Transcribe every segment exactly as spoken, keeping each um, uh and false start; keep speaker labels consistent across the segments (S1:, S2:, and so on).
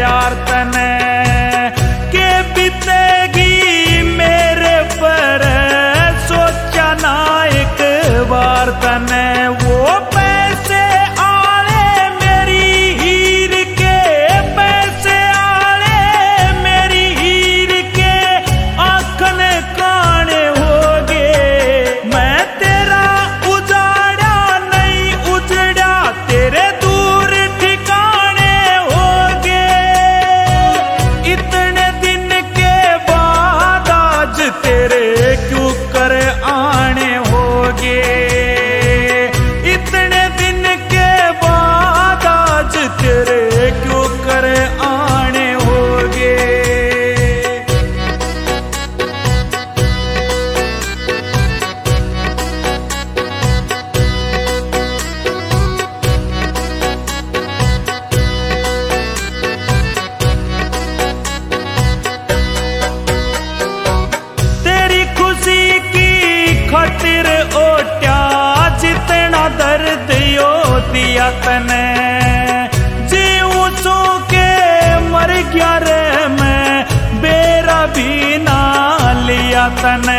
S1: यार तने के बीतेगी मेरे पर, सोचा ना एक बार तने वो पैसे आले मेरी हीर के, पैसे आले मेरी हीर के आखन काने होगे। मैं तेरा उजाड़ा नहीं उजड़ा, तेरे दूर ठिकाने होगे। इतने दिन के बाद आज तेरे क्यों कर आने होगे। इतने दिन के बाद आज तेरे क्यों कर आने होगे। तेरी खुशी की खातिर ओट्या जितना दर्द यो दिया तने, जीऊं सो के मर गया रे मैं, बेरा भी ना लिया तने।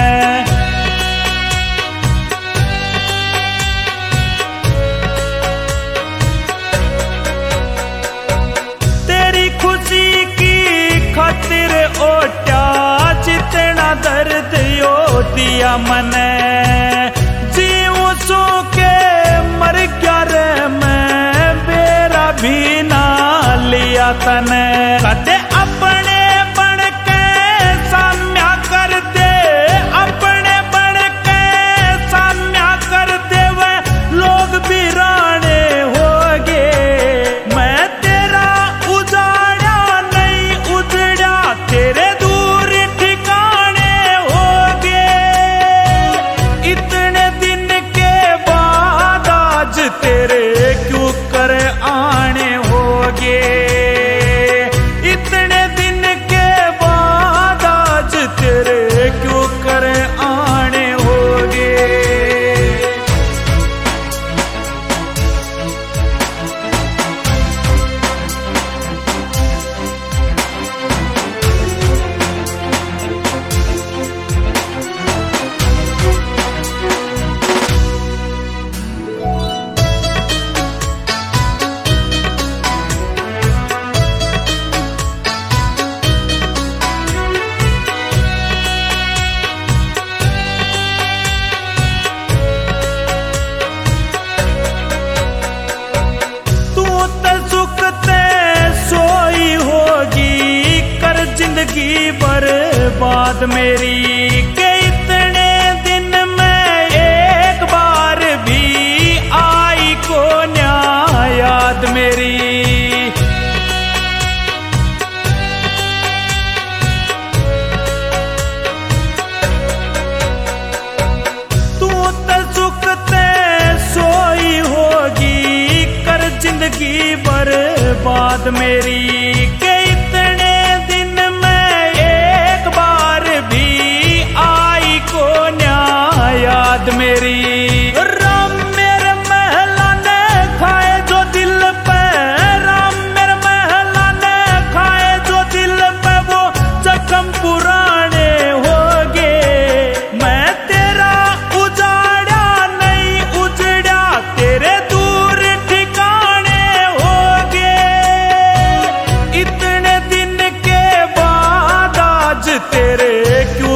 S1: तेरी खुशी की खातिर ओट्या जितना दर्द यो दिया मने, जीऊं सो के मर गया रे मैं, बेरा भी ना लिया तने। कदे अपने बन के साम्या कर दे, अपने बन के साम्या कर दे वे लोग भी राणे होगे। मैं तेरा उजाड़ा नहीं उजड़ा, तेरे दूर ठिकाने होगे। इतने दिन के बाद आज तेरे क्यों कर आने होगे। इतने दिन के बाद आज तेरे क्यों कर आने होगे। तू ते सुख ते सोई होगी, कर जिंदगी बर्बाद मेरी के। इतने दिन में एक बार भी आई को न्याय याद मेरी। तू ते सुख ते सोई होगी, कर जिंदगी बर्बाद मेरी के। इतने दिन में एक बार भी आई को न्याय याद मेरी। राम मेरे महला ने खाए जो दिल पे, राम मेरे महला ने खाए जो दिल पे, वो जख्म पुराने होगे। मैं तेरा उजाड़ा नहीं उजड़ा, तेरे दूर ठिकाने होगे। इतने दिन के बाद आज तेरे क्यों